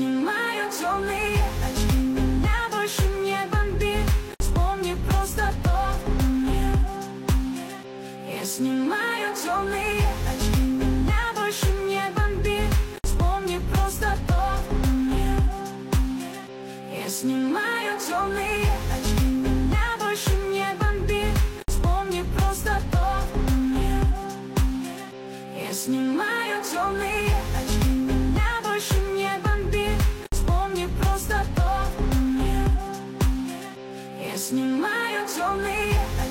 снимаю темные очки, меня больше не бомби. Вспомни просто тот мир. Я снимаю темные очки, меня больше не бомби. Вспомни просто тот мир. Я снимаю темные очки, меня больше не бомби. Вспомни просто тот мир. Я снимаю темные очки, меня больше не бомби. Вспомни просто тот мир. Я снимаю темные очки.